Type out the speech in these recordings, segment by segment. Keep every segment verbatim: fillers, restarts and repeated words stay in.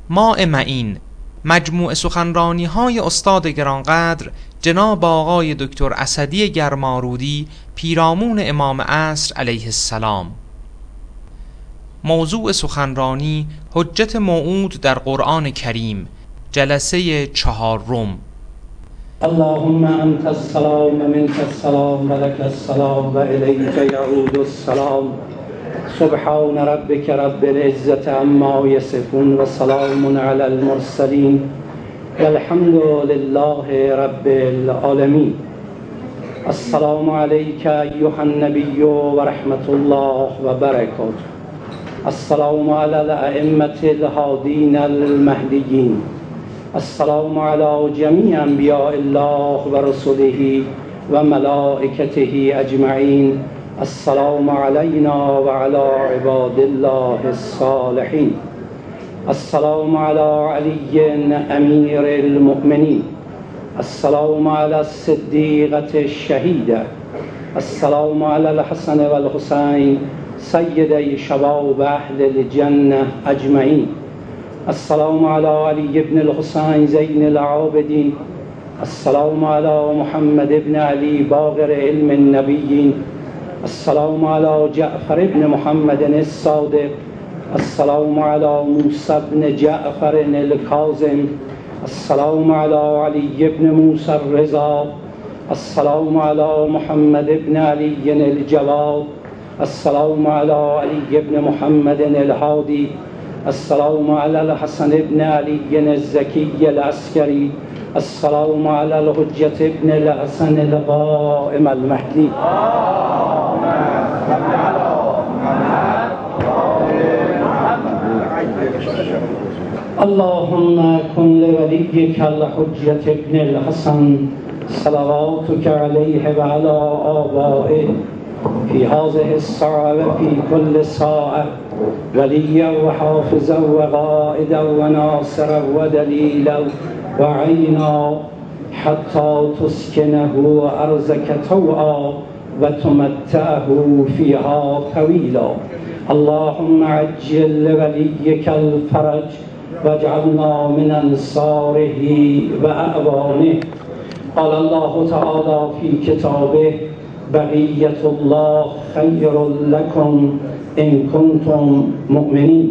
ماء معین، مجموع سخنرانی های استاد گرانقدر جناب آقای دکتر اسدی گرمارودی پیرامون امام عصر علیه السلام. موضوع سخنرانی حجت موعود در قرآن کریم، جلسه چهارم. اللهم انت السلام و منک السلام و لک السلام و الیک یعود السلام. سبحان ربک رب العزة عما یصفون و سلام علی المرسلین والحمد لله رب العالمین. السلام علیک ایها النبی و رحمت الله و برکاته. السلام علی الائمة الهادین المهدیین. السلام علی جمیع انبیاء الله و رسله و ملائکته اجمعین. السلام علینا و علی عباد الله الصالحین. السلام علی علی امیر المؤمنین. السلام علی الصدیقة الشهیدة. السلام علی الحسن و الحسین سیدی شباب اهل الجنة اجمعین. السلام علی علی ابن الحسین زین العابدین. السلام علی محمد ابن علی باقر علم النبیین. السلام علی جعفر ابن محمد الصادق. السلام علی موسی ابن جعفر الکاظم. السلام علی علی ابن موسی الرضا. السلام علی محمد ابن علی الجواد. السلام علی علی ابن محمد الهادی. السلام علی الحسن ابن علی الزکی العسکری. السلام علی الحجة ابن الحسن القائم المهدی. اللهم كن لوليك الحجة ابن الحسن صلواتك عليه وعلى آبائه في هذه الساعة وفي كل ساعة وليا وحافظا وقائدا وناصرا ودليلا وعينا حتى تسكنه أرضك طوعا وتمتعه فيها طويلا. اللهم عجل لوليك الفرج واجعلنا من أنصاره وأعوانه. قال الله تعالى في كتابه بقية الله خير لكم إن كنتم مؤمنين.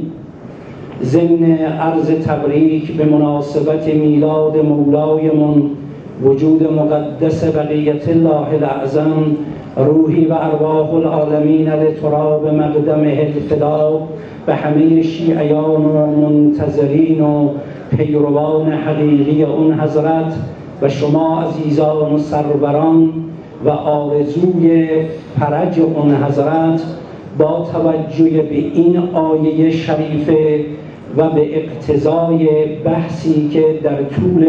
ضمن عرض تبریک به مناسبت میلاد مولایمون وجود مقدس بقیت الله الاعظم روحی و ارواح العالمین لتراب مقدمه الفدا به همه شیعیان و منتظرین و پیروان حقیقی اون حضرت و شما عزیزان و سروران و آرزوی فرج اون حضرت با توجه به این آیه شریفه و به اقتضای بحثی که در طول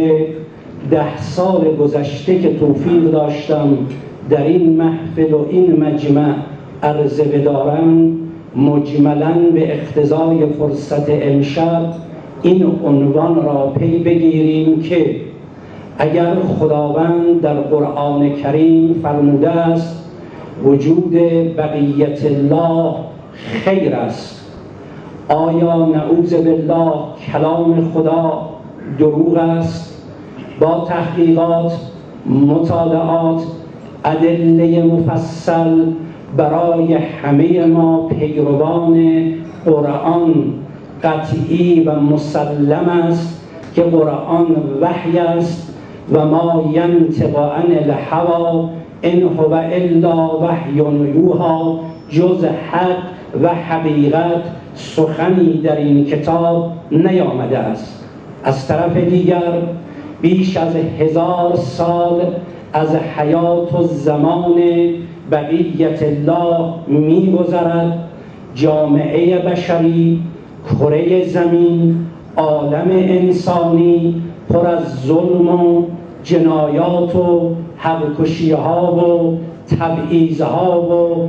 ده سال گذشته که توفیق داشتم در این محفل و این مجمع عرضه بدارم، مجملاً به اقتضای فرصت امشب این عنوان را پی بگیریم که اگر خداوند در قرآن کریم فرموده است وجود بقیت الله خیر است، آیا نعوذ بالله کلام خدا دروغ است؟ با تحقیقات، مطالعات، ادله مفصل برای همه ما پیروان قرآن قطعی و مسلم است که قرآن وحی است و ما ینطق عن الهوی ان هو الا وحی یوحی. جز حق و حقیقت سخنی در این کتاب نیامده است. از طرف دیگر بیش از هزار سال از حیات و زمان بقیت الله می‌گذرد. جامعه بشری، کره زمین، عالم انسانی پر از ظلم و جنایات و حق‌کشی‌ها و تبعیض‌ها و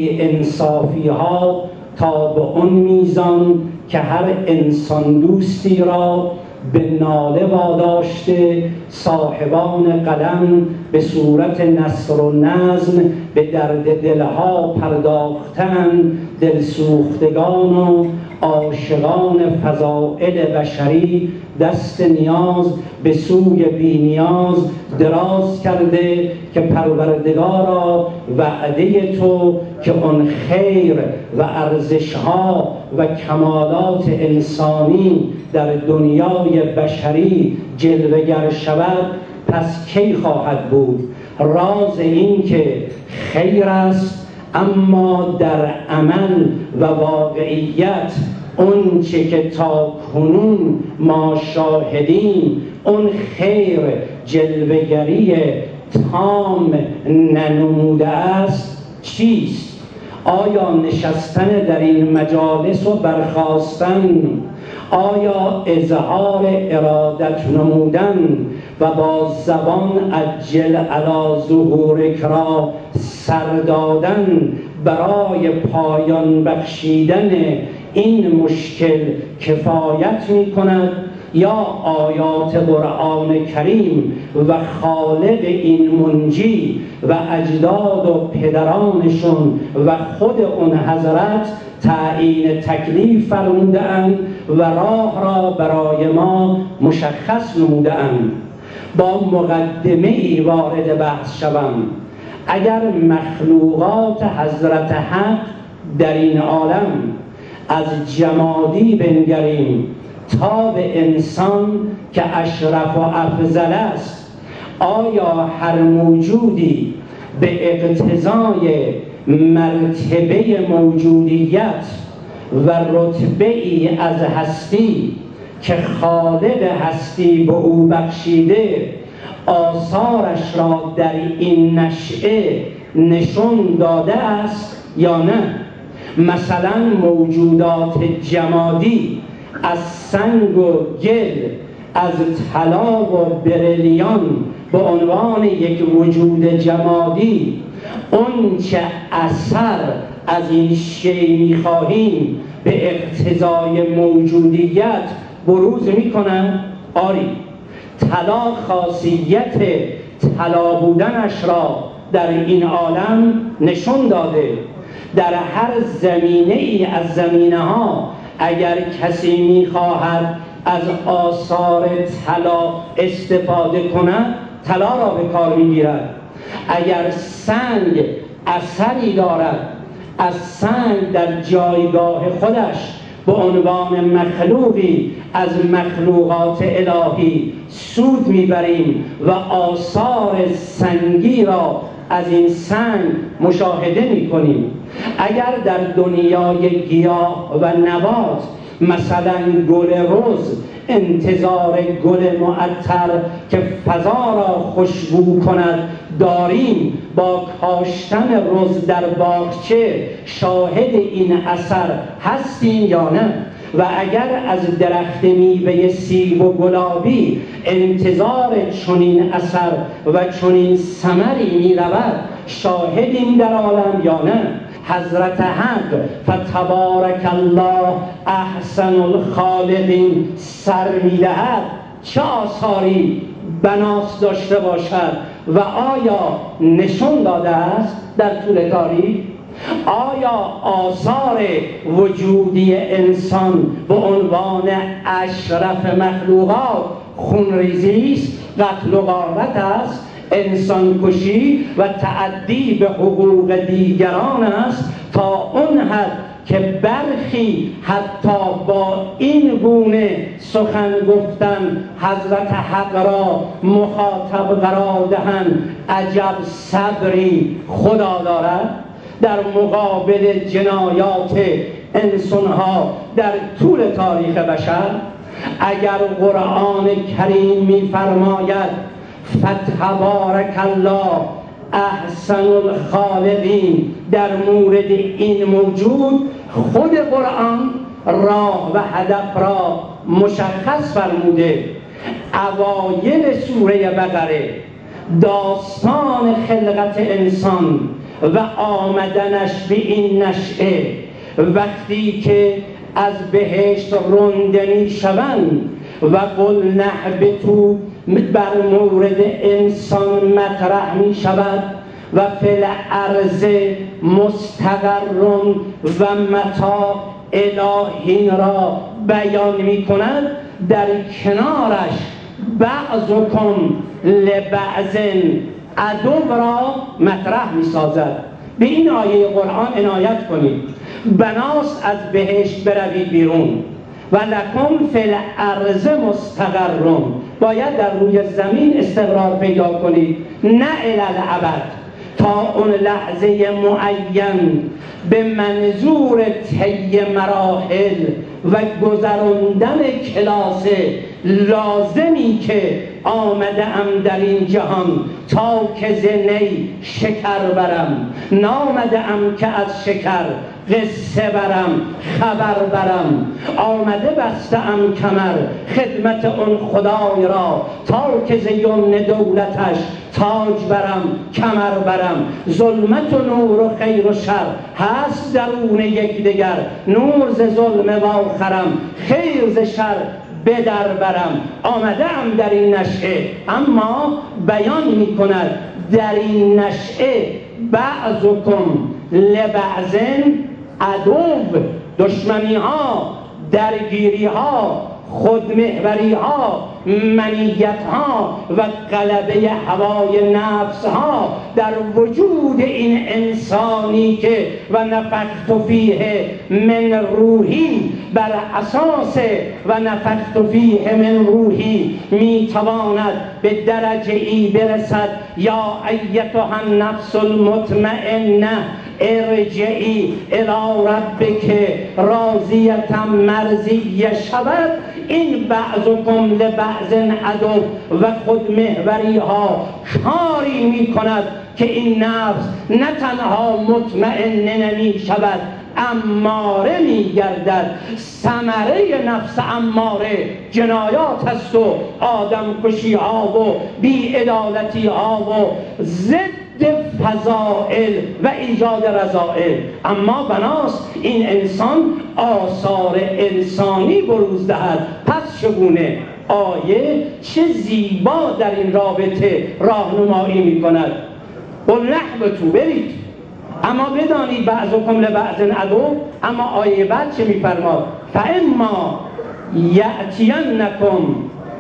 بی‌انصافی‌ها تا به اون میزان که هر انسان دوستی را به ناله واداشته صاحبان قلم به صورت نثر و نظم به درد دلها پرداختن. دلسوختگان و عاشقان فضائل بشری دست نیاز به سوی بی نیاز دراز کرده که پروردگارا وعده تو که آن خیر و ارزشها و کمالات انسانی در دنیای بشری جلوه‌گر شود پس کی خواهد بود؟ راز این که خیر است اما در عمل و واقعیت اون چه که تا کنون ما شاهدیم اون خیر جلوه‌گری تام ننموده است چیست؟ آیا نشستن در این مجالس و برخاستن، آیا اظهار ارادت نمودن و با زبان عجل علی ظهورک را سر دادن برای پایان بخشیدن این مشکل کفایت می کند یا آیات قرآن کریم و خالق این منجی و اجداد و پدرانشون و خود اون حضرت تعیین تکلیف فرموده‌اند و راه را برای ما مشخص نموده‌اند؟ با مقدمه ای وارد بحث شوم. اگر مخلوقات حضرت حق در این عالم از جمادی بنگریم تا به انسان که اشرف و افضل است، آیا هر موجودی به اقتضای مرتبه موجودیت و رتبه ای از هستی که خالق هستی به او بخشیده آثارش را در این نشأه نشون داده است یا نه؟ مثلا موجودات جمادی از سنگ و گل، از طلا و برلیان به عنوان یک وجود جمادی اون چه اثر از این شی می‌خواهیم به اقتضای موجودیت بروز می‌کنن؟ آری، طلا خاصیت طلا بودنش را در این عالم نشون داده. در هر زمینه ای از زمینه ها اگر کسی میخواهد از آثار طلا استفاده کند طلا را به کار میگیرد. اگر سنگ اثری دارد، از سنگ در جایگاه خودش به عنوان مخلوقی از مخلوقات الهی سود میبریم و آثار سنگی را از این سنگ مشاهده میکنیم. اگر در دنیای گیاه و نبات مثلا گل رز انتظار گل معطر که فضا را خوشبو کند داریم، با کاشتن رز در باغچه شاهد این اثر هستیم یا نه؟ و اگر از درخت میوه سیب و گلابی انتظار چنین اثر و چنین ثمری می رود شاهدیم در عالم یا نه؟ حضرت حق فتبارک الله احسن الخالقین سر میدهد چه آثاری بناس داشته باشد و آیا نشون داده است در طول تاریخ؟ آیا آثار وجودی انسان به عنوان اشرف مخلوقات خونریزی است، قتل و غارت است، انسان کشی و تعدی به حقوق دیگران است، تا اون حد که برخی حتی با این گونه سخن گفتن حضرت حق را مخاطب قرار دهند عجب صبری خدا دارد در مقابل جنایات انسانها در طول تاریخ بشر. اگر قرآن کریم می‌فرماید فتبارک الله احسن الخالقین در مورد این موجود، خود قرآن راه و هدف را مشخص فرموده. اوایل سوره بقره داستان خلقت انسان و آمدنش به این نشأه، وقتی که از بهشت رانده می‌شوند و قل نهبطوا بر مورد انسان مطرح می شود و فی الارض مستقر و متاع الهین را بیان می کند، در کنارش بعضکم لبعض عدو را مطرح می سازد. به این آیه قرآن عنایت کنید. بناست از بهشت بروید بیرون، و لکم فی الارض مستقرون، باید در روی زمین استقرار پیدا کنید، نه الالعبد، تا اون لحظه معین به منظور طی مراحل و گذراندن کلاس لازمی که آمده ام در این جهان، تا که ز نی شکر برم، نامده ام که از شکر قصه برم خبر برم، آمده بسته ام کمر خدمت اون خدای را، تا که ز یمن دولتش تاج برم کمر برم. ظلمت و نور و خیر و شر هست درون یکدیگر، نور ز ظلم واخرم، خیر ز شر به در برم. آمده ام در این نشعه، اما بیان می کند در این نشعه بعضکم لبعض عدو، دشمنی ها، درگیری ها، خودمحوری ها، منیت ها و غلبه هوای نفس ها در وجود این انسانی که و نفخت فیه من روحی، بر اساس و نفخت فیه من روحی میتواند به درجه ای برسد یا ایتها النفس المطمئنه ارجعی الی ربک راضیة مرضیه شود. این بعضکم لبعض عدو و خودمحوری ها کاری می کند که این نفس نه تنها مطمئن نمی شود، اماره می گردد. ثمره نفس اماره جنایات است و آدم کشی ها و بی‌عدالتی ها و ضد فضائل و ایجاد رذائل. اما بناست این انسان آثار انسانی بروز دهد. پس چگونه؟ آیه چه زیبا در این رابطه راهنمایی می کند. قلنحبتوا، برید، اما بدانید بعضکم لبعض عدو. اما آیه بعد چه میفرماد؟ فاما یأتینکم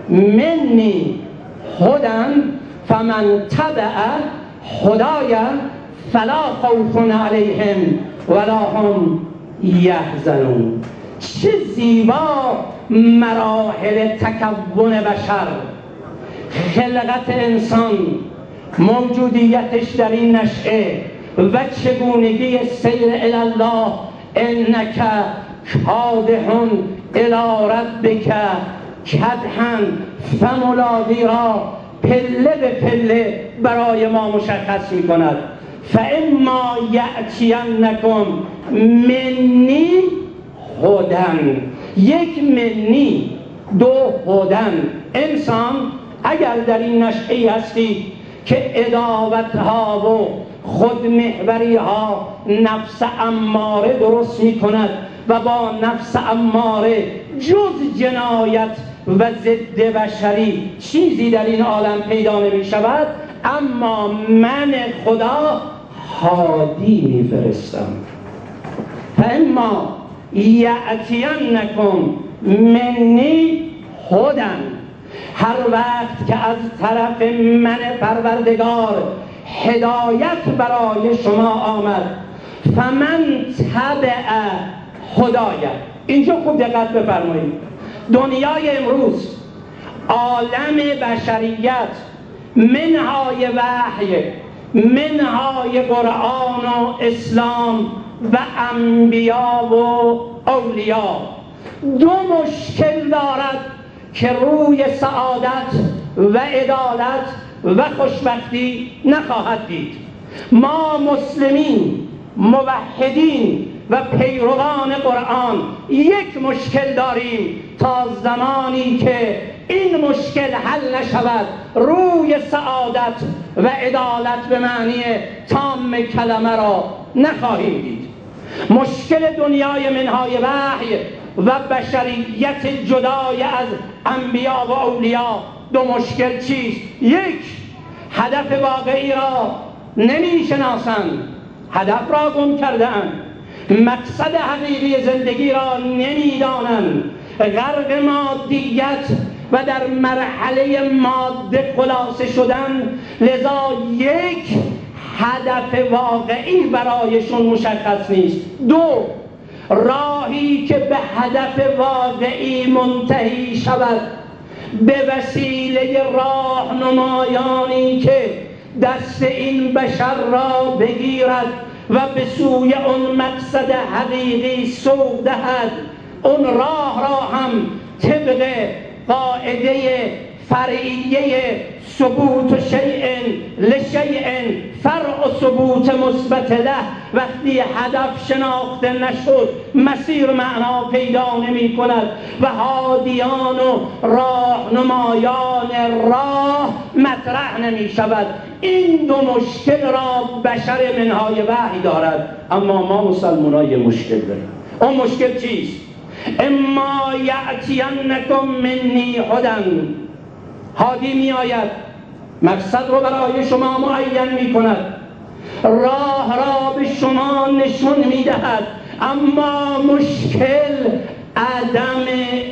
منی هدی فمن تبع هدای فلا خوف علیهم ولا هم یحزنون. چه زیبا مراحل تکون بشر، خلقت انسان، موجودیتش در این نشأه و چگونگی سیر الی الله، انک کادح الی ربک کدحا فملاقی را پله به پله برای ما مشخص می کند. فاما یأتینکم منی هدی، یک منی، دو هدی. انسان اگر در این نشأه هستی که عداوت ها و خودمحوری ها نفس اماره درست می کند و با نفس اماره جز جنایت و ضد بشری چیزی در این عالم پیدا نمی شود، اما من خدا هادی می فرستم. فاما یأتینکم منی هدی، هر وقت که از طرف من پروردگار هدایت برای شما آمد، فمن تبع هدای. اینجا خوب دقت بفرمایید. دنیای امروز، عالم بشریت، منهای وحی، منهای قرآن و اسلام و انبیا و اولیا، دو مشکل دارد که روی سعادت و عدالت و خوشبختی نخواهد دید. ما مسلمین، موحدین و پیروان قرآن یک مشکل داریم. تا زمانی که این مشکل حل نشود، روی سعادت و عدالت به معنی تام کلمه را نخواهیم دید. مشکل دنیای منهای وحی و بشریت جدای از انبیا و اولیا، دو مشکل چیست؟ یک، هدف واقعی را نمی شناسند، هدف را گم کرده‌اند. مقصد حقیقی زندگی را نمیدانند، غرق مادیت و در مرحله ماده خلاصه شدن، لذا یک هدف واقعی برایشون مشخص نیست. دو، راهی که به هدف واقعی منتهی شود به وسیله راهنمایانی که دست این بشر را بگیرد و به سوی اون مقصد حقیقی سوق دهد، اون راه را هم طبق قاعده فرعیه ثبوت شیء لشیء فرع ثبوت مثبت له، وقتی هدف شناخته نشد مسیر معنا پیدا نمی کند و هادیان و راهنمایان راه مطرح نمی شود. این دو مشکل را بشر منهای وحی دارد، اما ما مسلمان‌ها مشکل داریم. اون مشکل چیست؟ اما یأتینکم منی هدی، هادی می آید، مقصد رو برای شما معین می کند، راه را به شما نشون می دهد، اما مشکل عدم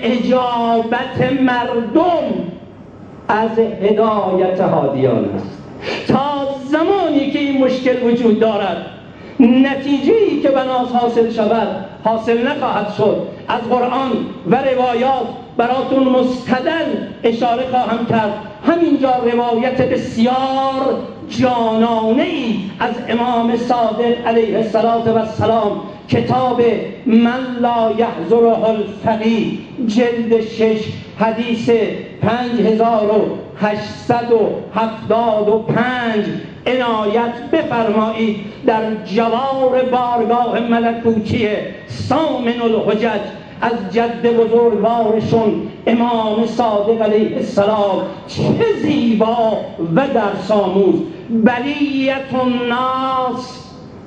اجابت مردم از هدایت هادیان است. تا زمانی که این مشکل وجود دارد نتیجه‌ای که بناس حاصل شود حاصل نخواهد شد. از قرآن و روایات براتون مستدل اشاره خواهم کرد. همینجا روایت بسیار جانانه ای از امام صادق علیه السلام، کتاب من لا یحضره الفقیه، جلد شش، حدیث پنج هزار و هشتصد و هفتاد و پنج عنایت بفرمایید. در جوار بارگاه ملکوتی سامن الحجج از جد بزرگوارشون امام صادق علیه السلام چه زیبا و درس آموز: بلیت الناس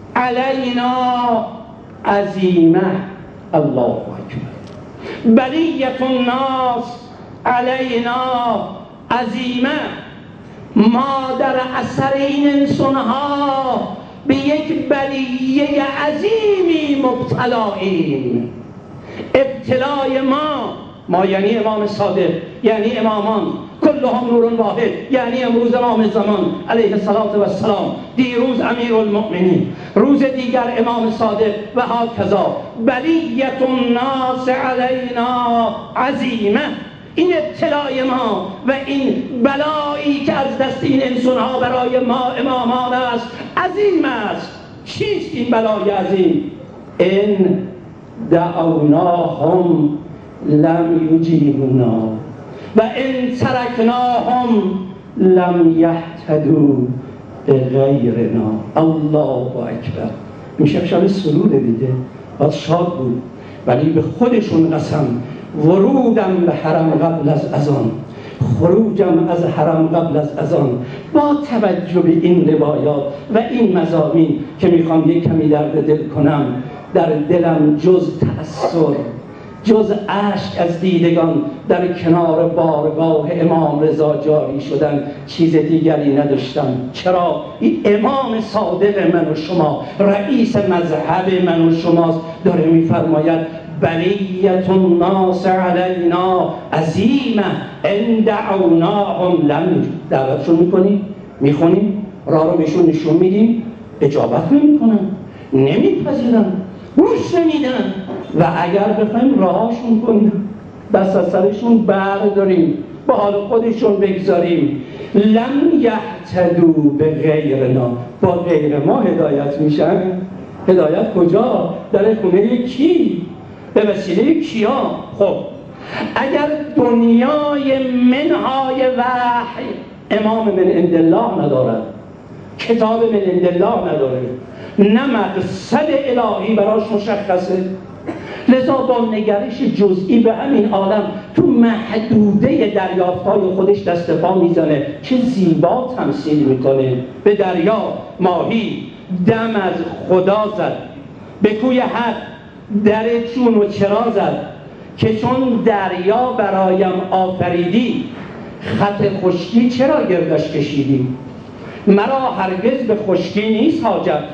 علینا عظیمه. الله اکبر. بلیت الناس علینا عظیمه. ما در اثر این انسانها به یک بلیه عظیمی مبتلاییم. ابتلای ما ما یعنی امام صادق، یعنی امامان، کلهم نور واحد، یعنی امروز امام زمان علیه السلام، دیروز امیرالمؤمنین، روز دیگر امام صادق و هاکذا. بلیت الناس علینا عظیمه. این ابتلای ما و این بلایی که از دست این انسانها برای ما امامان است عظیم است. چیست این بلای عظیم؟ ان دعوناهم لم یجیبونا و ان ترکناهم لم یهتدوا بغیرنا. الله اکبر. این شب شب سروده دیگه، باید شاد بود، ولی به خودشون قسم: ورودم به حرم قبل از اذان، خروجم از حرم قبل از اذان. با توجه به این روایات و این مضامین که میخوام یک کمی درد دل کنم، در دلم جز تأثر، جز اشک از دیدگان در کنار بارگاه امام رضا جاری شدن چیز دیگری نداشتم. چرا؟ این امام صادق من و شما، رئیس مذهب من و شماست، داره میفرماید بلیت الناس علینا عظیمه ان دعوناهم لم. دعوتشون میکنیم، میخونیم، راه رو بهشون نشون میدیم، اجابت نمیکنن، نمیپذیرن، گوش نمیدن. و اگر بخوایم راهشون کنیم، دست از سرشون برداریم، با حال خودشون بگذاریم، لم یهتدوا به غیرنا، با غیر ما هدایت میشن. هدایت کجا؟ در خونه کی؟ به وسیله کیا؟ خب اگر دنیای منهای وحی امام من عند الله ندارد، کتاب من عند الله نداره، نه مقصد الهی براش مشخصه، لذا با نگرش جزئی به همین عالم تو محدوده دریافت‌های خودش دست پا میزنه. چه زیبا تمثیل میکنه. به دریا ماهی دم از خدا زد، به کوی حق در چون و چرا زد، که چون دریا برایم آفریدی، خط خشکی چرا گردش کشیدی؟ مرا هرگز به خشکی نیست حاجت،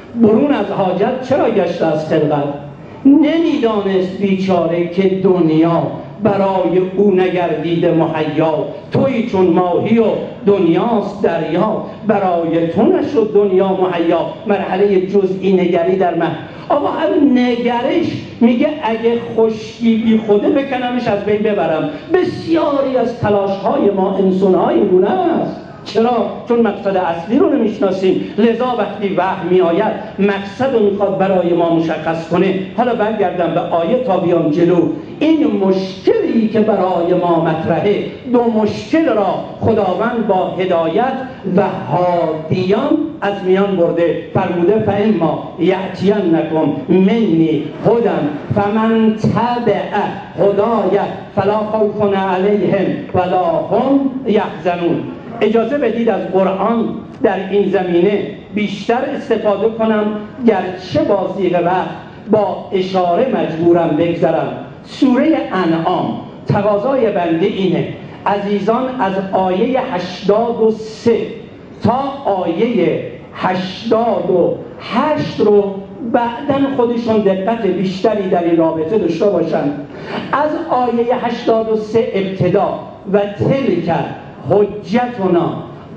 برون از حاجت چرا گشته از خلقت؟ نمیدانست بیچاره که دنیا برای او نگردیده مهیا. تویی چون ماهی و دنیاست دریا، برای تو نشد دنیا مهیا. مرحله جزئی نگری در مه. آقا هم نگرش میگه اگه خشکی بی خوده بکنمش از بین ببرم. بسیاری از تلاش‌های ما انسان‌های این گونه است. چرا؟ چون مقصد اصلی رو نمیشناسیم. لذا وقتی وحی می آید مقصد رو میخواد برای ما مشخص کنه. حالا برگردم به آیه تا بیام جلو. این مشکلی که برای ما مطرحه، دو مشکل را خداوند با هدایت و هادیان از میان برده. فرموده فاما یأتینکم منی هدی فمن تبع هدای فلا خوف علیهم ولا هم یحزنون. اجازه بدید از قرآن در این زمینه بیشتر استفاده کنم، گرچه با ضیق وقت با اشاره مجبورم بگذرم. سوره انعام تقاضای بنده اینه عزیزان از آیه هشتاد و سه تا آیه هشتاد و هشت رو بعدن خودشون دقت بیشتری در این رابطه داشته باشن. از آیه هشتاد و سه ابتدا و تلک حجتنا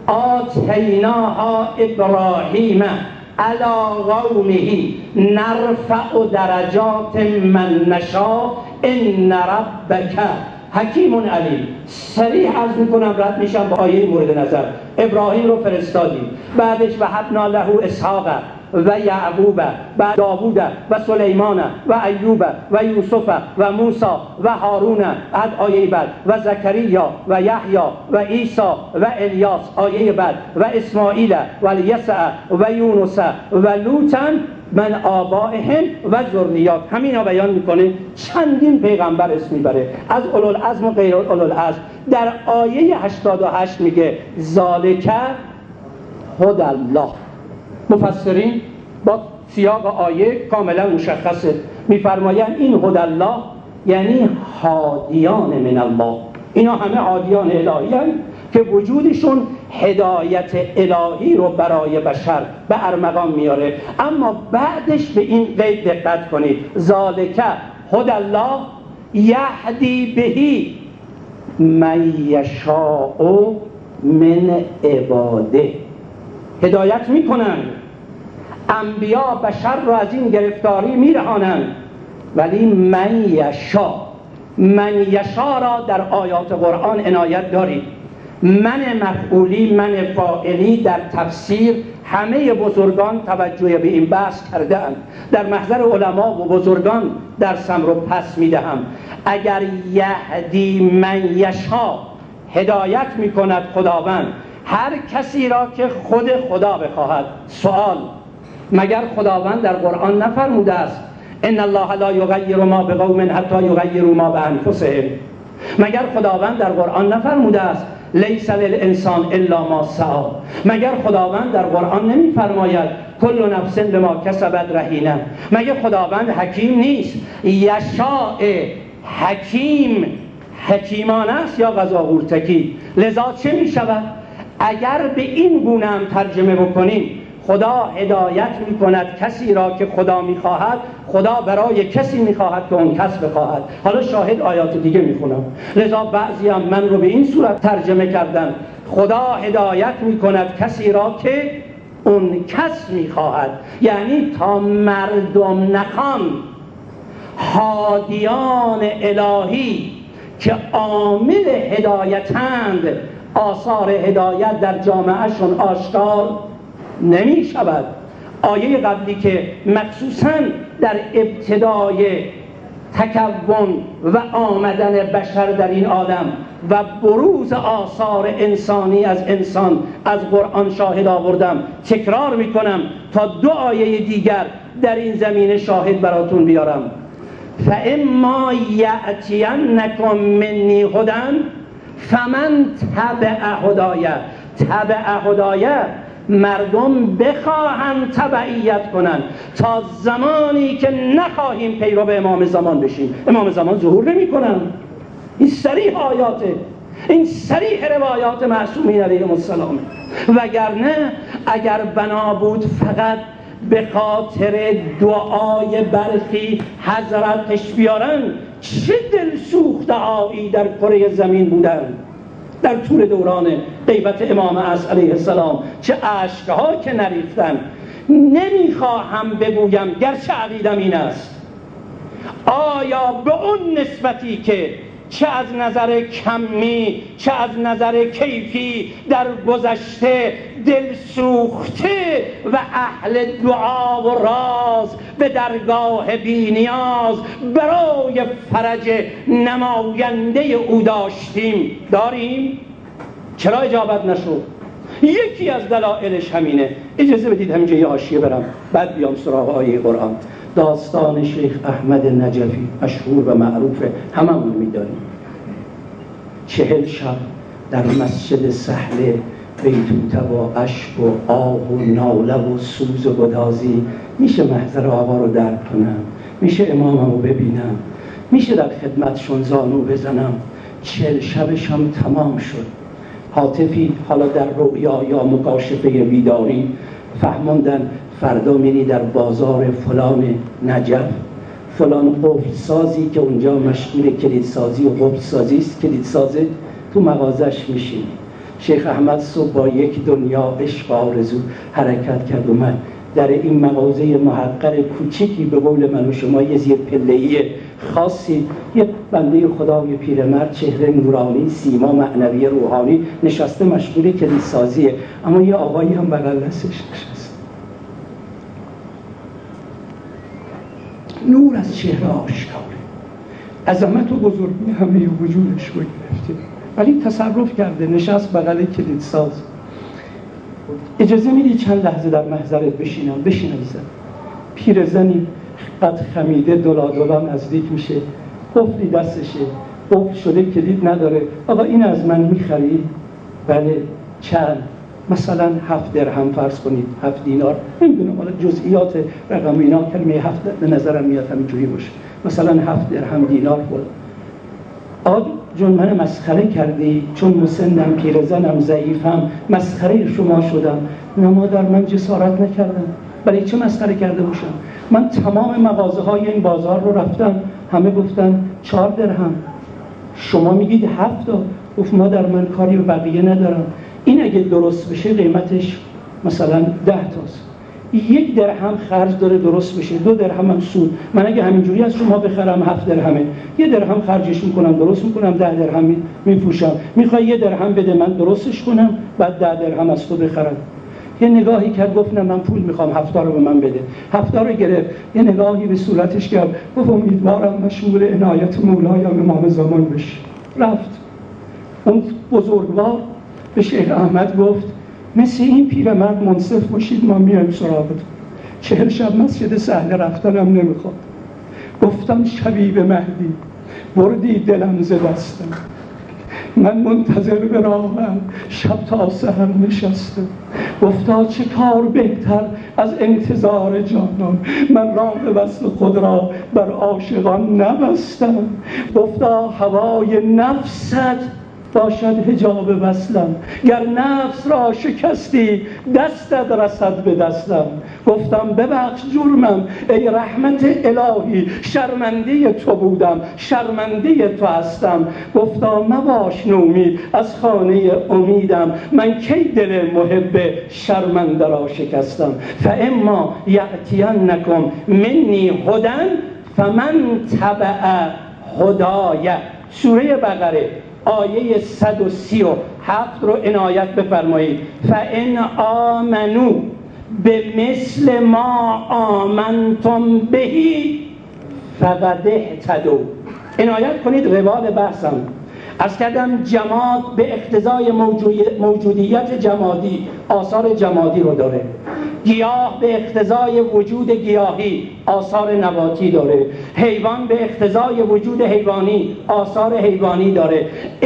آتیناها ابراهیم علی قومه نرفع درجات من نشاء ان ربک حکیم علیم. سریع عرض میکنم رد میشم به آیه مورد نظر. ابراهیم رو فرستادیم، بعدش وهبنا له اسحاق و یعقوب و داوود و سلیمان و ایوب و یوسف و موسی و هارون بعد آیه بعد و زکریا و یحیی و عیسی و الیاس آیه بعد و اسماعیل و الیسع و یونس و لوطا من آبائهم و ذریات. همینا بیان میکنه چندین پیغمبر اسم میبره از اولوالعزم و غیر اولوالعزم. در آیه هشتاد و هشت میگه ذالک هدی الله. مفسرین با سیاق آیه کاملا مشخصه، میفرمایند این هدی الله یعنی هادیان من الله. اینا همه هادیان الهی هستند که وجودشون هدایت الهی رو برای بشر به ارمغان میاره. اما بعدش به این قید دقت کنید ذالک هدی الله یهدی بهی من یشاء من عباده. هدایت میکنند، انبیا بشر را از این گرفتاری میرهانند، ولی من یشا من یشا را در آیات قرآن عنایت دارید. من مفعولی من فاعلی در تفسیر همه بزرگان توجه به این بحث کرده اند. در محضر علما و بزرگان درسم رو پس میدهم. اگر یهدی من یشا هدایت میکند خداوند هر کسی را که خود خدا بخواهد. سوال مگر خداوند در قرآن نفرموده است ان الله لا یغیر ما بقوم حتی یغیروا ما بانفسهم؟ مگر خداوند در قرآن نفرموده است لیس للانسان الا ما سعی؟ مگر خداوند در قرآن نمیفرماید کل نفس بما کسبت رهینه؟ مگر خداوند حکیم نیست؟ یشاء حکیم حکیمانه است یا قضاغورتکی؟ لذا چه می شود؟ اگر به این گونه هم ترجمه بکنیم خدا هدایت می کند کسی را که خدا می خواهد، خدا برای کسی می خواهد که اون کس بخواهد. حالا شاهد آیات دیگه می خونم. لذا بعضی هم من رو به این صورت ترجمه کردن خدا هدایت می کند کسی را که اون کس می خواهد، یعنی تا مردم نخوان هادیان الهی که عامل هدایتند آثار هدایت در جامعهشون آشکار نمی شود. آیه قبلی که مخصوصاً در ابتدای تکون و آمدن بشر در این عالم و بروز آثار انسانی از انسان از قرآن شاهد آوردم، تکرار میکنم تا دو آیه دیگر در این زمینه شاهد براتون بیارم. فاما یأتینکم منی هدی فمن تبع هدای. تبع هدای مردم بخواهند تبعیت کنند تا زمانی که نخواهیم پیرو به امام زمان بشیم. امام زمان ظهور نمی کنند. این صریح آیاته، این صریح روایات معصومین علیهم السلام. وگرنه اگر بنا بود فقط به خاطر دعای برخی حضرتش بیارن، چه دلسوخت آیی در کره زمین بودن در طول دوران غیبت امام عصر علیه السلام، چه اشکها که نریختن. نمیخواهم بگویم گرچه عقیدم این است، آیا به اون نسبتی که چه از نظر کمی چه از نظر کیفی در گذشته دلسوخته و اهل دعا و راز به درگاه بی نیاز برای فرج نماینده او داشتیم داریم؟ چرا اجابت نشد؟ یکی از دلایلش همینه. اجازه بدید همینجا یه حاشیه برم بعد بیام سراغ آیه قرآن. داستان شیخ احمد نجفی مشهور و معروفه، هممون میدانیم. چهل شب در مسجد سهل بیتوته با اشک و آه و ناله و سوز و گدازی، میشه محضر آقا رو درک کنم، میشه امامم رو ببینم، میشه در خدمتشون زانو بزنم. چهل شبش هم تمام شد. هاتفی حالا در رؤیا یا مکاشفه بیداری فهموندن فردا میری در بازار فلان نجف، فلان قفل سازی که اونجا مشغول کلید سازی و قفل سازی است، کلید سازه تو مغازش میشینی. شیخ احمد صبح با یک دنیا عشق آرزو حرکت کرد و من در این مغازه محقر کوچیکی به قول من و شما یه زیر پله‌ای خاصی، یک بنده خدای پیرمرد چهره نورانی سیما معنوی روحانی نشسته مشغول کلید سازیه، اما یه آقایی هم بغل دستش نشسته. نور از چهره آشکاره، عظمت و بزرگی همه وجودش رو گرفته، ولی تصرف کرده نشست بغل کلید ساز. اجازه میدی چند لحظه در محضرت بشینم؟ بشین عزیزم. پیرزنی قد خمیده دلا دلا نزدیک میشه، قفلی دستشه، قفل شده کلید نداره. آقا این از من میخری؟ بله. چند؟ مثلا هفت درهم فرض کنید، هفت دینار، نمیدونم حالا جزئیات رقم اینا، کلمه هفت به نظرم میاد همینجوری باشه، مثلا هفت درهم دینار بود. آقا جون من مسخره کردی چون مسنم پیرزنم ضعیفم مسخره شما شدم؟ نه مادر من جسارت نکردم. برای چه مسخره کرده باشم؟ من تمام مغازه های این بازار رو رفتم، همه گفتن چهار درهم، شما میگید هفت تا. گفت مادر من کاری به بقیه ندارم، این اگه درست بشه قیمتش مثلا ده تاست، یک درهم خرج داره درست بشه، دو درهم هم سود. من اگه همینجوری از شما بخرم هفت درهمه، یه درهم خرجش میکنم درست میکنم، ده درهم میفروشم. میخوای یه درهم بده من درستش کنم بعد ده درهم از تو بخرم. یه نگاهی کرد گفت نه من پول میخوام، هفتا رو به من بده. هفتا رو گرفت، یه نگاهی به صورتش کرد گفت امیدوارم مشمول عنایت مولایم امام زمان بشه. رفت. اون بزرگوار به شیخ احمد گفت مثل این پیرمرد منصف باشید ما میایم سراغتون. چهل شب مسجد سهل رفتنم نمیخواد. گفتم شبیب مهدی بردی دلم ز دستم، من منتظر به راهم شب تا سحر نشستم. گفتا چه کار بهتر از انتظار جانان، من راه وصل خود را بر عاشقان نبستم. گفتا هوای نفست باشد حجاب وصلم، گر نفس را شکستی دستت رسد به دستم. گفتم ببخش جرمم ای رحمت الهی، شرمنده تو بودم شرمنده تو هستم. گفتا مباش نومید از خانه امیدم، من کی دل محب شرمنده را شکستم. فاما یأتینکم منی هدی فمن تبع هدای. سوره بقره آیه صد و سی و هفت رو عنایت بفرمایید. فان آمنو به مثل ما آمنتم بهی فقد اهتدوا. عنایت کنید روال بحثم. عرض کردم جماد به اقتضای موجودیت جمادی آثار جمادی رو داره، گیاه به اقتضای وجود گیاهی آثار نباتی داره، حیوان به اقتضای وجود حیوانی آثار حیوانی داره،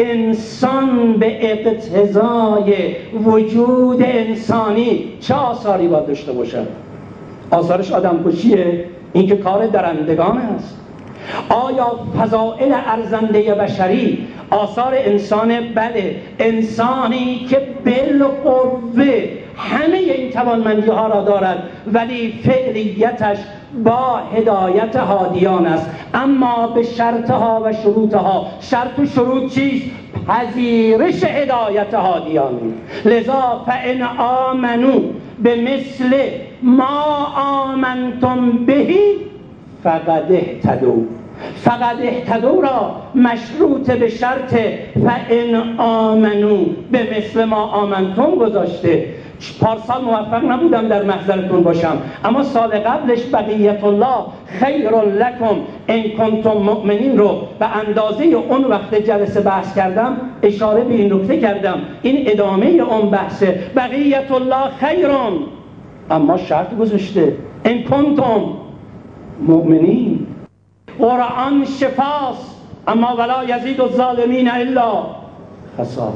انسان به اقتضای وجود انسانی چه آثاری باید داشته باشه؟ آثارش آدم کشیه، این که کار درندگان است. آیا فضائل ارزنده بشری آثار انسان؟ بله، انسانی که بالقوه همه این توانمندی ها را دارد، ولی فعلیتش با هدایت هادیان است، اما به شرطها و شروطها. شرط و شروط چیست؟ پذیرش هدایت هادیان. لذا فان آمنو به مثل ما آمنتم بهی فقد اهتدوا. فقد اهتدوا را مشروط به شرط فان آمنو به مثل ما آمنتم گذاشته. پارسال موفق نبودم در محضرتون باشم، اما سال قبلش بقیت الله خیر لکم ان کنتم مؤمنین رو به اندازه اون وقت جلسه بحث کردم، اشاره به این نکته کردم. این ادامه اون بحثه. بقیت الله خیرون، اما شرط گذاشته ان کنتم مؤمنین. قرآن شفاست، اما ولا یزید الظالمین الا خسارا.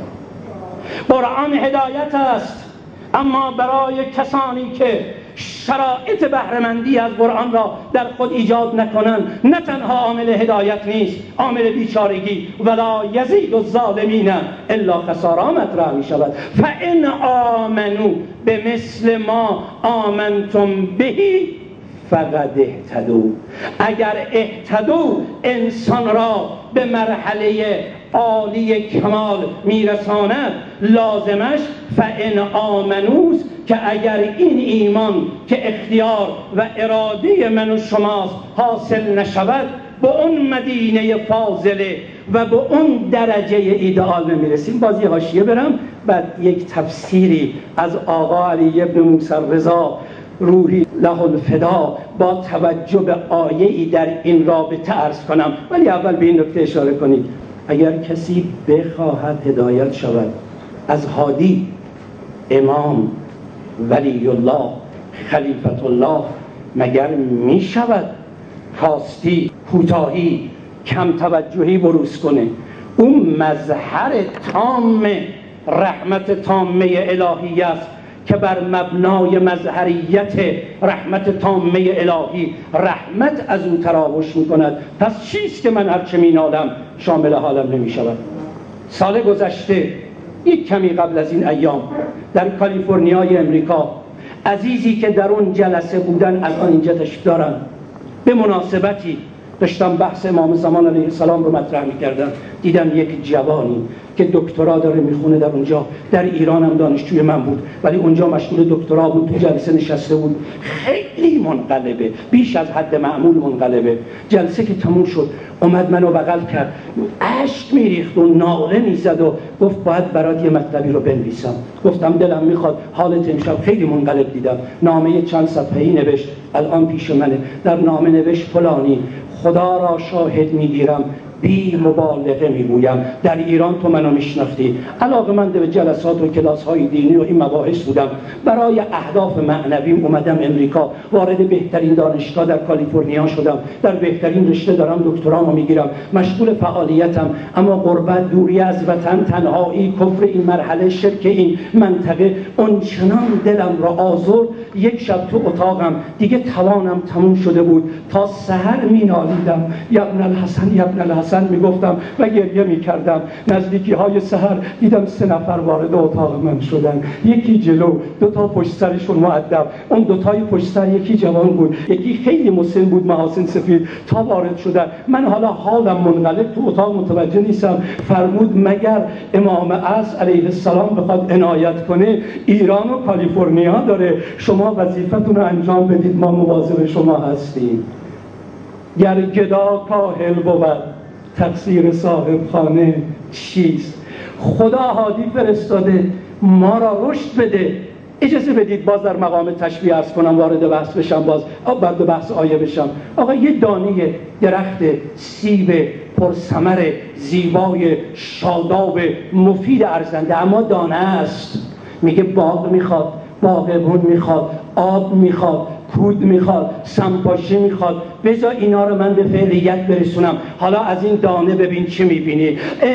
قرآن هدایت است، اما برای کسانی که شرایط بهره‌مندی از قرآن را در خود ایجاد نکنند، نه تنها عامل هدایت نیست، عامل بیچارگی. ولا یزید الظالمین الا خسارا مطرح می شود. فان آمنو به مثل ما آمنتم بهی فقد اهتدوا. اگر اهتدوا انسان را به مرحله عالی کمال میرساند، لازمش فان آمنوست که اگر این ایمان که اختیار و اراده من و شماست حاصل نشود، به اون مدینه فاضله و به اون درجه ایدئال نمیرسیم. باز یه حاشیه برم، بعد یک تفسیری از آقا علی ابن موسی رضا روحی له الفدا با توجه به آیه‌ای در این رابطه عرض کنم. ولی اول به این نکته اشاره کنید: اگر کسی بخواهد هدایت شود از هادی، امام، ولی الله، خلیفت الله، مگر می شود کاستی، کوتاهی، کم توجهی بروز کنه؟ اون مظهر تام رحمت تامه الهی است که بر مبنای مظهریت رحمت تامه الهی رحمت از او تراوش می کند. پس چیست که من هرچه می نالم شامل حالم نمی شود؟ سال گذشته یک کمی قبل از این ایام در کالیفرنیای امریکا، عزیزی که در اون جلسه بودن الان اینجا تشریف دارن، به مناسبتی داشتم بحث امام زمان علیه السلام رو مطرح می‌کردم، دیدم یک جوانی که دکترا داره میخونه در اونجا، در ایران هم دانشجوی من بود ولی اونجا مشغول دکترا بود، تو جلسه نشسته بود، خیلی منقلبه، بیش از حد معمول منقلبه. جلسه که تموم شد اومد منو بغل کرد، اشک میریخت و ناله میزد و گفت باید برات یه مطلبی رو بنویسم. گفتم دلم میخواد، حالت امشب خیلی منقلب دیدم. نامه چند صفحه‌ای نوشت، الان پیش منه. در نامه نوشت فلانی: خدا را شاهد میگیرم، بی مبالغه میگویم در ایران تو منو میشناختی، علاقه‌مند به جلسات و کلاس‌های دینی و این مباحث بودم، برای اهداف معنویم اومدم امریکا، وارد بهترین دانشگاه در کالیفرنیا شدم، در بهترین رشته دارم دکترامو میگیرم، مشغول فعالیتم، اما غربت، دوری از وطن، تنهایی، کفر این مرحله، شرک این منطقه اونچنان دلم را آزرد. یک شب تو اتاقم دیگه توانم تموم شده بود، تا سحر مینالیدم یا ابن الحسن یا ابن الحسن میگفتم و گریه میکردم. نزدیکی های سحر دیدم سه نفر وارد اتاق من شدن، یکی جلو، دو تا پشت سرشون مؤدب، اون دو تای پشت سر یکی جوان بود، یکی خیلی مسن بود، محاسن سفید، تا وارد شدن. من حالا حالم منقلب، تو اتاق متوجه نیستم. فرمود مگر امام عصر علیه السلام بخواد عنایت کنه ایران و کالیفرنیا داره، شما وظیفتون رو انجام بدید، ما مواظب شما هستیم. گر گدا کاهل بود تقصیر صاحب خانه چیست؟ خدا هادی فرستاده ما را رشد بده. اجازه بدید باز در مقام تشبیه عرض کنم، وارد بحث بشم، باز بعد بحث آیه بشم. آقا یه دانه درخت سیب پرثمر زیبای شاداب مفید ارزنده، اما دانه است، میگه باغ میخواد، باغبون میخواد، آب میخواد، کود میخواد، سمپاشی میخواد، بذار اینا رو من به فعلیت برسونم. حالا از این دانه ببین چی میبینی؟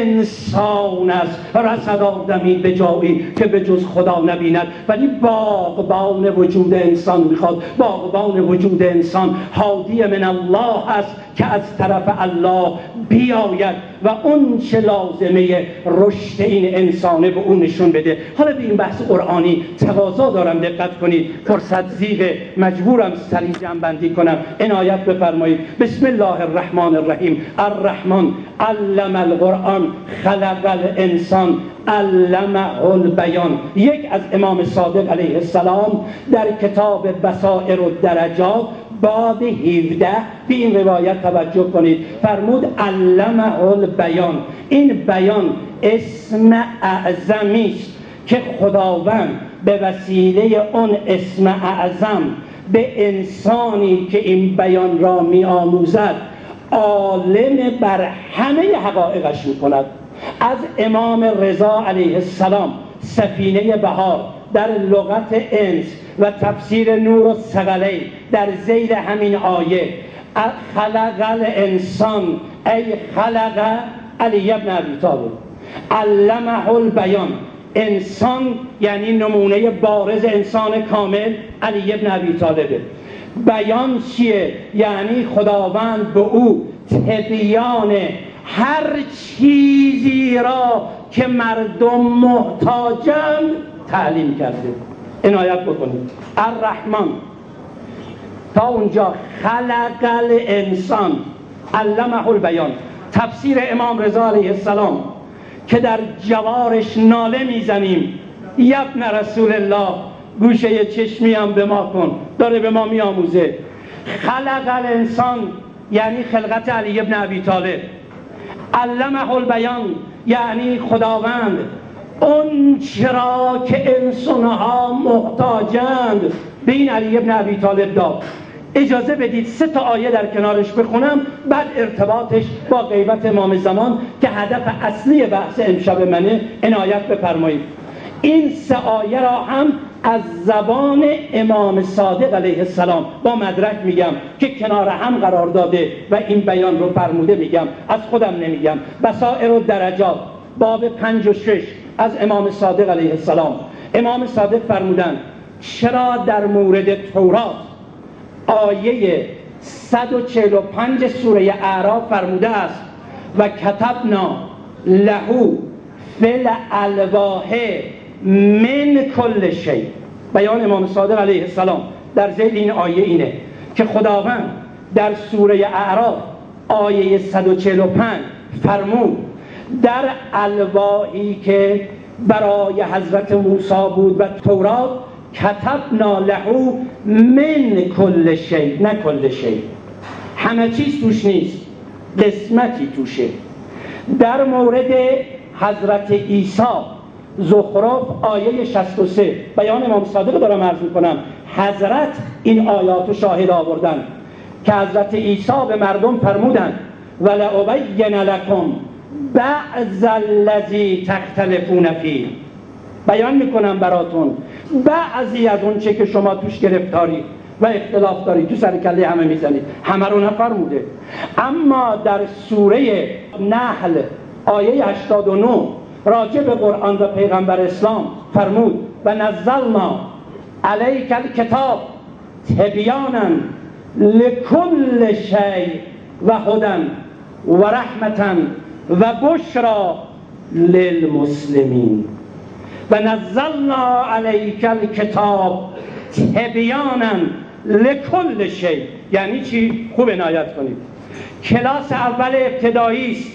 انسان است، رسد آدمی به جایی که به جز خدا نبیند. ولی باغبان وجود انسان میخواد، باغبان وجود انسان هادی من الله است که از طرف الله بیاید و اون چه لازمه رشد این انسانه به اون نشون بده. حالا به این بحث قرآنی تقاضا دارم دقت کنید، فرصت زیغه، مجبورم سریع جمع بندی کنم، عنایت بفرمایید. بسم الله الرحمن الرحیم. الرحمن علم القرآن خلق الانسان علمه البیان. یک از امام صادق علیه السلام در کتاب بصائر الدرجات باب هفده به این روایت توجه کنید، فرمود علمه البیان. این بیان اسم اعظمی است که خداوند به وسیله اون اسم اعظم به انسانی که این بیان را می آموزد عالم بر همه حقایقش می کند. از امام رضا علیه السلام سفینه بهار در لغت انس و تفسیر نور الثقلین در ذیل همین آیه خلق الانسان ای خلق علی ابن ابی طالب علمه البیان. انسان یعنی نمونه بارز انسان کامل علی ابن ابی طالبه. بیان چیه؟ یعنی خداوند به او تبیان هر چیزی را که مردم محتاجند تعلیم کرده. عنایت بکنید. الرحمن تا اونجا خلق الانسان علمه البیان. تفسیر امام رضا علیه السلام که در جوارش ناله میزنیم یبن رسول الله گوشه چشمی هم به ما کن، داره به ما میآموزه. خلق الانسان یعنی خلقت علی ابن ابی طالب. علمه البیان یعنی خداوند اون چرا که انسانها محتاجند به این علی ابن ابی طالب داد. اجازه بدید سه تا آیه در کنارش بخونم، بعد ارتباطش با غیبت امام زمان که هدف اصلی بحث امشب منه عنایت بفرمایید. این سه آیه را هم از زبان امام صادق علیه السلام با مدرک میگم که کنار هم قرار داده و این بیان رو فرموده میگم، از خودم نمیگم. بصائر الدرجات باب پنج و شش از امام صادق علیه السلام. امام صادق فرمودند چرا در مورد تورات آیه صد و چهل و پنج سوره اعراف فرموده است و کتبنا له فی الالواح من کل شیء. بیان امام صادق علیه السلام در ذیل این آیه اینه که خداوند در سوره اعراف آیه صد و چهل و پنج فرمود در الواحی که برای حضرت موسی بود و تورات کتبنا له من کل شیء، نه کل شیء، همه چیز توش نیست، قسمتی توشه. در مورد حضرت عیسی زخرف آیه شصت و سه بیان امام صادق دارم عرض میکنم، حضرت این آیات شاهد آوردن که حضرت عیسی به مردم فرمودند ولأبین لکم بعض الذی تختلفون فیه. بیان میکنم براتون بعضی از اون چه که شما توش گرفتاری و اختلاف داری تو سر کله همه میزنید، همه رو نفرموده. اما در سوره نحل آیه هشتاد و نه راجع به قرآن و پیغمبر اسلام فرمود و نزلنا علیک الکتاب تبیانا لکل شیء و هدی و رحمتا و بشرا للمسلمین. و نزلنا علیک الکتاب تبیانا لکل شیء یعنی چی؟ خوب عنایت کنید. کلاس اول ابتدایی است،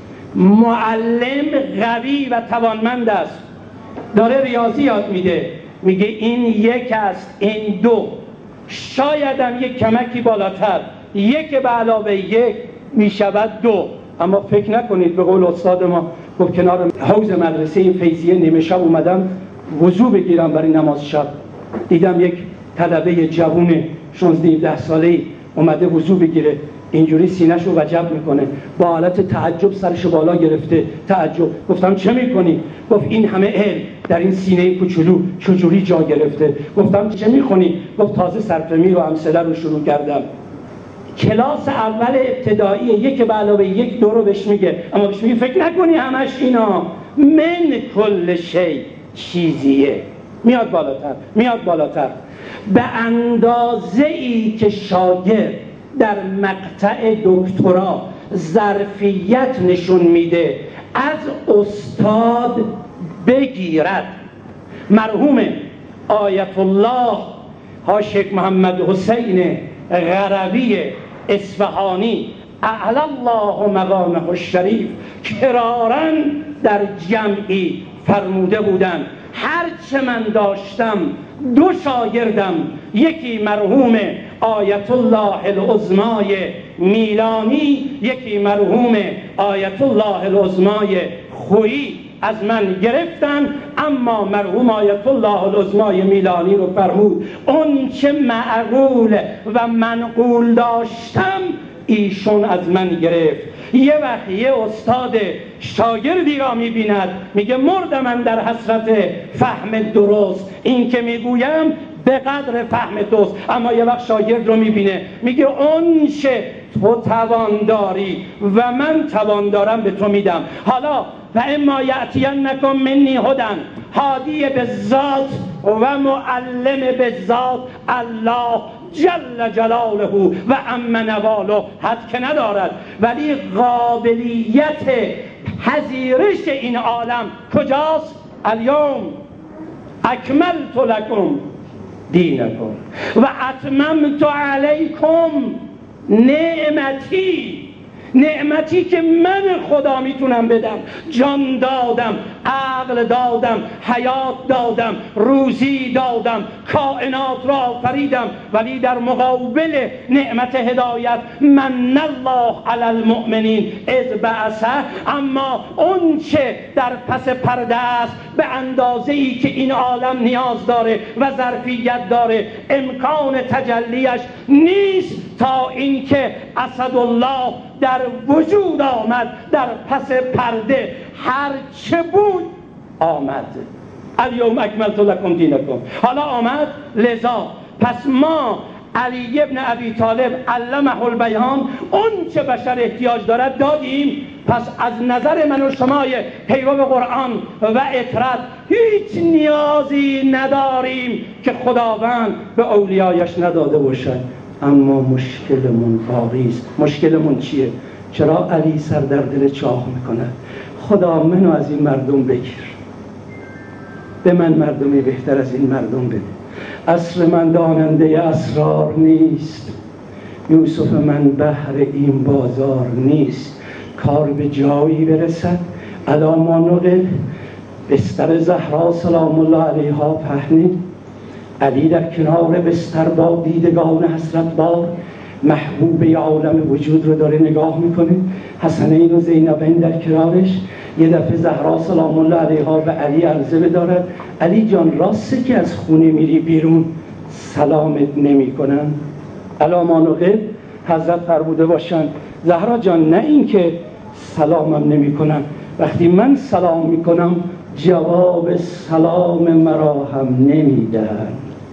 معلم قوی و توانمند است، داره ریاضی یاد میده، میگه این یک است، این دو، شاید هم یک کمکی بالاتر، یک به علاوه یک میشود دو. اما فکر نکنید، به قول استاد ما گفت کنار حوض مدرسه این فیضیه نیمه شب اومدم وضو بگیرم برای نماز شب، دیدم یک طلبه جوون شانزده هفده ساله‌ای اومده وضو بگیره، اینجوری سینه‌شو وجب میکنه، با حالت تعجب سرش بالا گرفته. تعجب. گفتم چه میکنی؟ گفت این همه علم در این سینه کوچولو چجوری جا گرفته؟ گفتم چه میخونی؟ گفت تازه صرفه‌می رو امثله رو شروع کردم. کلاس اول ابتدایی یک به علاوه یک دو رو بهش میگه، اما بهش میگه فکر نکنی همش اینا، من کل شیء چیزیه. میاد بالاتر، میاد بالاتر، به اندازه ای که شاگرد در مقطع دکترا ظرفیت نشون میده از استاد بگیرد. مرحوم آیت الله حاشق محمد حسین غروی اصفهانی اعلی الله مقامه الشریف کرارا در جمعی فرموده بودند هرچه من داشتم دو شاگردم، یکی مرحوم آیت الله العظمای میلانی، یکی مرحوم آیت الله العظمای خویی از من گرفتن، اما مرحوم آیت الله العظمای میلانی رو فرمود اون چه معقول و منقول داشتم ایشون از من گرفت. یه وقت یه استاد شاگردی را میبیند میگه مرد من در حسرت فهم درست، این که میگویم به قدر فهم توست، اما یه وقت شاگرد رو میبینه میگه اون چه تو توان داری و من توان دارم به تو میدم. حالا و اما یأتینکم منی هدن هادی بالذات و معلم بالذات الله جل جلاله و عم نواله، حد که ندارد ولی قابلیت پذیرش این عالم کجاست؟ الیوم اکملت لکم دینکم و اتممت علیکم نعمتی. نعمتی که من خدا میتونم بدم، جان دادم، عقل دادم، حیات دادم، روزی دادم، کائنات را آفریدم، ولی در مقابل نعمت هدایت من الله علی المؤمنین اذ بعث، اما اون چه در پس پرده است به اندازه ای که این عالم نیاز داره و ظرفیت داره امکان تجلیش نیست تا اینکه اسدالله در وجود آمد، در پس پرده هر چه بود آمد. الیوم اکملت لکم دینکم، حالا آمد. لذا پس ما علی ابن ابی طالب علمه البیان اون چه بشر احتیاج دارد دادیم. پس از نظر من و شمای پیرو قرآن و اطرت هیچ نیازی نداریم که خداوند به اولیایش نداده باشد. اما مشکلمون باقی است. مشکلمون چیه؟ چرا علی سر در دل چاه میکنه؟ خدا منو از این مردم بگیر، به من مردمی بهتر از این مردم بده. عصر من داننده اسرار نیست، یوسف من بهر این بازار نیست. کار به جایی برسد الا ما نقل بستر زهرا سلام الله علیها پهنی، علی در کنار بستر با دیدگان حسرت بار محبوب عالم وجود رو داره نگاه میکنه. حسنین و زینبین در کنارش. یه دفعه زهرا سلام الله علیها به علی عرضه بدارد علی جان راسته که از خونه میری بیرون سلامت نمی کنن؟ الا ما نقل حضرت فرموده باشن زهرا جان نه این که سلامم نمی کنن، وقتی من سلام میکنم جواب سلام مرا هم نمیدن.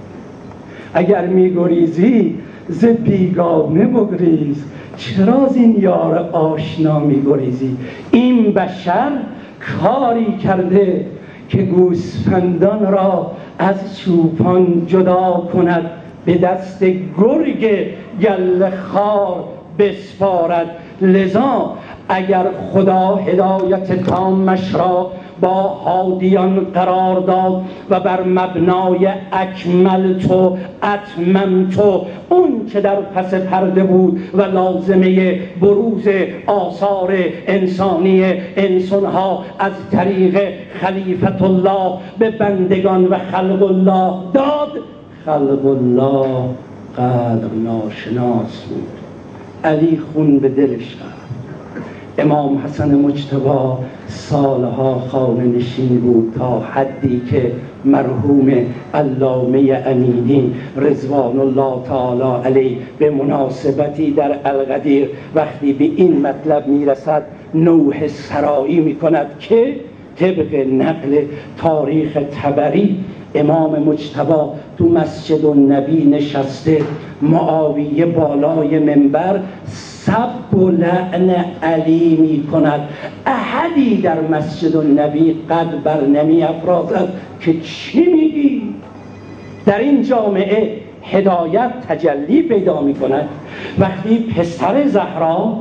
اگر میگریزی ز بیگانه بگریز، چرا از این یار آشنا میگریزی؟ این بشر کاری کرده که گوسفندان را از چوپان جدا کند، به دست گرگ گله خوار بسپارد. لذا اگر خدا هدایت تامش را با هادیان قرار داد و بر مبنای اکملت و اتممت اون که در پس پرده بود و لازمه بروز آثار انسانی انسانها از طریق خلیفت الله به بندگان و خلق الله داد، خلق الله قلب ناشناس بود. علی خون به دلش کرد. امام حسن مجتبی سالها خانه نشین بود تا حدی که مرحوم علامه امینی رضوان الله تعالی علیه به مناسبتی در القدیر وقتی به این مطلب میرسد نوح سرایی میکند که طبق نقل تاریخ طبری امام مجتبی تو مسجد النبی نشسته، معاویه بالای منبر سب و لعن علی می کند. احدی در مسجد النبی قد بر نمی افرازد که چی میگی؟ در این جامعه هدایت تجلی پیدا می کند وقتی پسر زهرا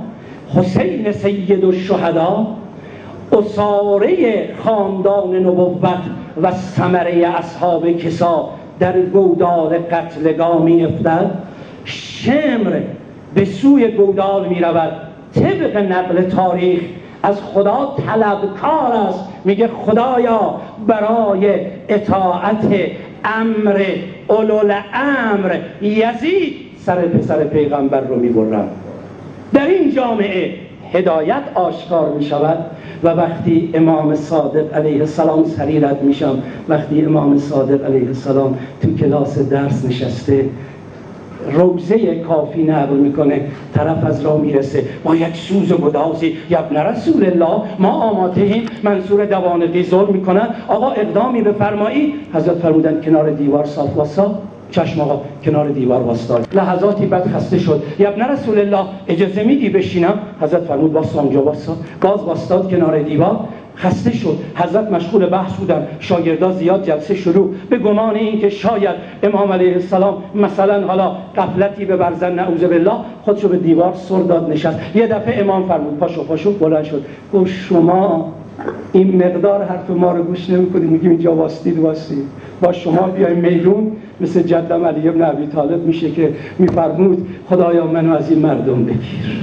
حسین سید الشهدا اساره خاندان نبوت و ثمره اصحاب کسا در گودال قتلگاه افتد، شمر به سوی گودال می رود، طبق نقل تاریخ از خدا طلبکار است، میگه خدایا برای اطاعت امر اولوالامر یزید سر پسر پیغمبر رو میبرم. در این جامعه هدایت آشکار می شود و وقتی امام صادق علیه السلام سری رد میشم، وقتی امام صادق علیه السلام تو کلاس درس نشسته روزه کافی نقل میکنه، طرف از راه میرسه با یک سوز و گدازی، یا ابن رسول الله ما آماده ایم منصور دوانقی ظلم میکنن، آقا اقدامی بفرمایید. حضرت فرمودن کنار دیوار صاف واسا، چشم آقا کنار دیوار واسطاد. لحظاتی بعد خسته شد، یا ابن رسول الله اجازه میدی بشینم؟ حضرت فرمود واسا اونجا واسا، باز واسطاد کنار دیوار. خسته شد، حضرت مشغول بحث بودن، شاگردا زیاد، جلسه شروع، به گمان این که شاید امام علیه السلام مثلا حالا غفلتی ببرزن نعوذ بالله، خودشو به دیوار سر داد نشست. یه دفعه امام فرمود پاشو پاشو، بلند شد گفت شما این مقدار حرف ما رو گوش نمی‌کنید، میگیم اینجا واسطید واسطید، با شما بیایم میدون مثل جدم علی ابن ابی طالب میشه که میفرمود خدایا منو از این مردم بگیر.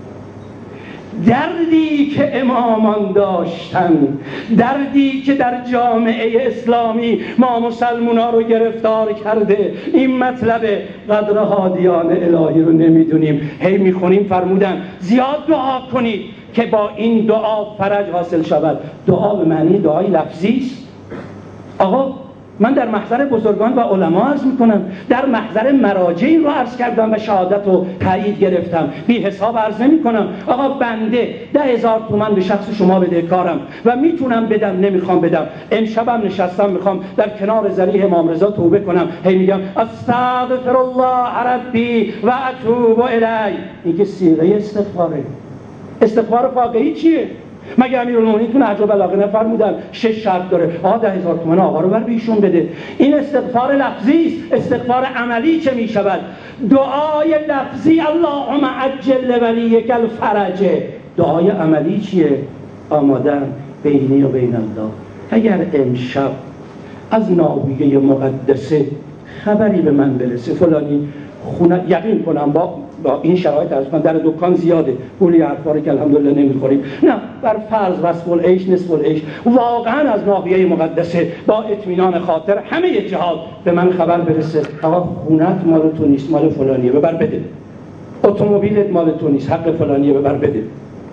دردی که امامان داشتن، دردی که در جامعه اسلامی ما مسلمونا رو گرفتار کرده، این مطلب قدر هادیان الهی رو نمیدونیم. هی میخونیم فرمودن زیاد دعا کنید که با این دعا فرج حاصل شود. دعا به معنی دعای لفظی است. آقا من در محضر بزرگان و علما عرض میکنم، در محضر مراجع رو عرض کردم و شهادت و تایید گرفتم، بی حساب عرض نمیکنم. آقا بنده ده هزار تومان به شخص شما بدهکارم و میتونم بدم، نمیخوام بدم. امشبم نشستم میخوام در کنار ذریح امام رضا توبه کنم، هی میگم استغفر الله ربی و اتوب الیه. این که صیغه استغفاره. استغفار واقعی چیه؟ مگه امیرالمومنین تو نهج البلاغه نفرمودن شش شرط داره؟ آقا ده هزار تومان آقا رو بر بیشون بده. این استغفار لفظی است. استغفار عملی چه می شود؟ دعای لفظی اللهم عجل ولیک الفرج. دعای عملی چیه؟ آمادن بینی و بین الله. اگر امشب از ناویه مقدسه خبری به من برسه فلانی خونه، یقین کنم با با این شرایط از من در دکان زیاده، پولی حرفا رو که الحمدلله نمیخوریم، نه بر فرض وصف العیش نصف العیش، واقعا از ناحیه مقدسه با اطمینان خاطر همه جهات به من خبر برسه آقا خونت مال تو نیست، مال فلانیه، ببر بده. اتومبیلت مال تو نیست، حق فلانیه، ببر بده.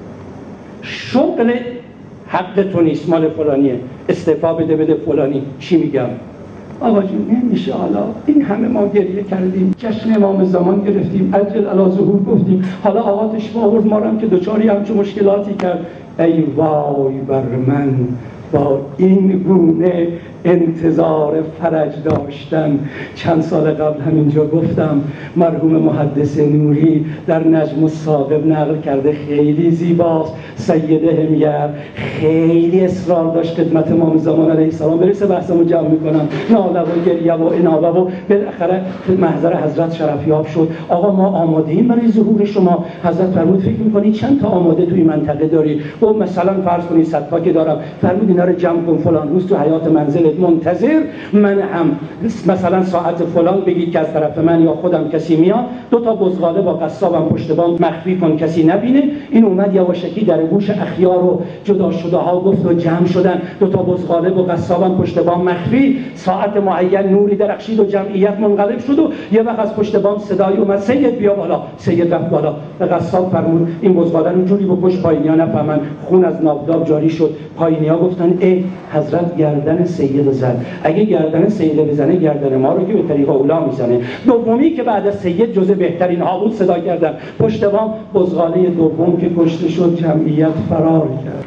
شغل حق تو نیست، مال فلانیه، استعفا بده بده فلانی. چی میگم؟ آقا جون نمیشه، حالا این همه ما گریه کردیم، جشن امام زمان گرفتیم، عجل علی ظهور گفتیم، حالا آقا تشریف آورد ما رو هم که دوچاری همچون مشکلاتی کرد. ای وای بر من با این گونه انتظار فرج داشتن. چند سال قبل همینجا گفتم مرحوم محدث نوری در نجم الثاقب نقل کرده، خیلی زیباست. سیده همیر خیلی اصرار داشت خدمت امام زمان علیه السلام برسه، بحثمو جمع میکنم، ناله و گریه و انابه و بالاخره محضر حضرت شرفیاب شد. آقا ما آماده ایم برای ظهور شما. حضرت فرمود فکر میکنی چند تا آماده توی منطقه داری؟ و مثلا فرض کنید صد تا که دارم. فرمود اینا رو جمع کن، فلان روز تو حیات منزلت منتظر من هم مثلا ساعت فلان بگید که از طرف من یا خودم کسی میاد، دو تا بزغاله با قصابم پشت بام مخفی کن کسی نبینه. این اومد یواشکی در گوش اخیار و جدا شده ها گفت و جمع شدن، دو تا بزغاله با قصابم پشت بام مخفی. ساعت معین نوری درخشید و جمعیت منقلب شد و یه وقت از پشت بام صدای اومد سید بیا بالا. سید رفت بالا. به قصاب فرمود این بزغاله اونجوری بکش پایینیا نفهمن. خون از نابداب جاری شد. پایینیا گفتن ای حضرت گردن سید زد، اگه گردن سید بزنه گردن ما رو که به طریق اولا میزنه. دومی که بعد از سید جزء بهترین ها بود صدا کردن پشت بام. بزغاله دوم که کشته شد جمعیت فرار کرد.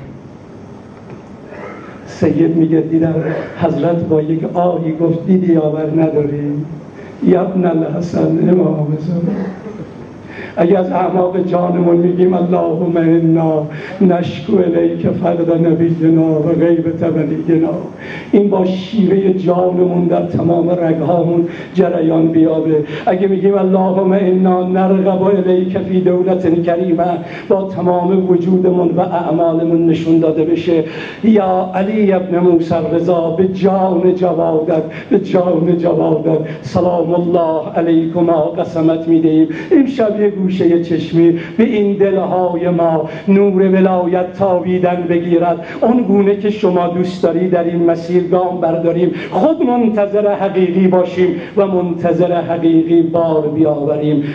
سید میگه دیدم حضرت با یک آهی گفت دیدی آور نداری یا ابن الحسن امام زمان. اگه از اعماق جانمون میگیم اللهم انا نشکو الیک فقد نبینا و غیبت ولینا، این با شیوه جانمون در تمام رگهامون جریان بیابه. اگه میگیم اللهم انا نرغب الیک فی دولت کریمه، با تمام وجودمون و اعمالمون نشون داده بشه یا علی ابن موسی رضا به جان جوادت، به جان جوادت سلام الله علیکما قسمت میدهیم امشب یه گوشه چشمی به این دلهای ما نور ولایت تابیدن بگیرد، اون گونه که شما دوست داری در این مسیر گام برداریم، خود منتظر حقیقی باشیم و منتظر حقیقی بار بیاوریم.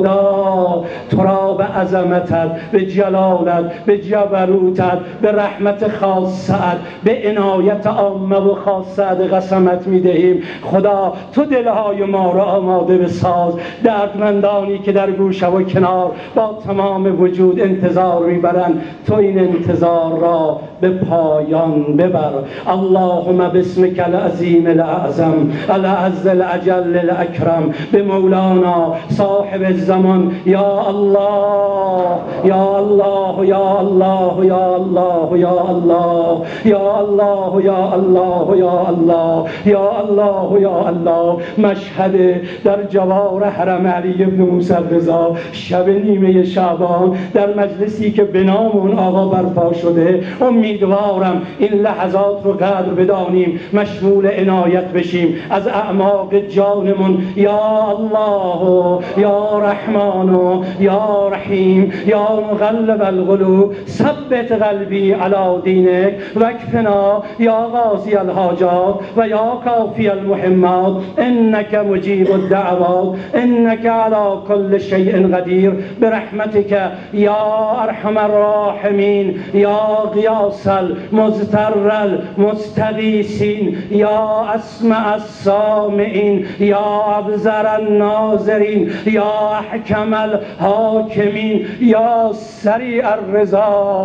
خدا تو را به عظمتت، به جلالت، به جبروتت، به رحمت خاصت، به عنایت عامه و خاصت قسمت میدهیم. خدا تو دلهای ما را آماده بساز، دردمندانی که در گوشه و کنار با تمام وجود انتظار میبرند، تو این انتظار را به پایان ببر. اللهم باسمک العظیم الاعظم العز الاجل الاکرم به مولانا صاحب الزمان یا الله یا الله یا الله یا الله یا الله یا الله یا الله یا الله یا الله یا الله. مشهد در جوار حرم علی بن موسی رضا شب نیمه شعبان در مجلسی که به نام اون آقا برپا شده، امیدوارم این لحظات رو قدر بدانیم، مشمول عنایت بشیم از اعماق جانمون. یا الله یا رحمان یا رحیم یا مقلب القلوب ثبت قلبی علی دینک وکفنا یا قاضی الحاجات و یا کافی المهمات انک مجیب الدعوات انک علی کل شیء قدیر برحمتک یا ارحم الراحمین یا غیاث المضطر المستغیثین یا اسمع السامعین یا ابصر الناظرین یا احکم الحاکمین یا سریع الرضا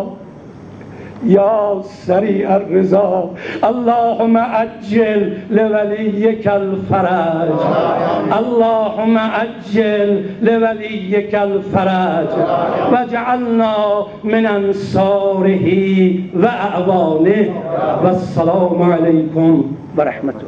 یا سریع الرضا. اللهم عجل لولیک الفرج، اللهم عجل لولیک الفرج واجعلنا من انصاره و اعوانه. و السلام علیکم و رحمت الله.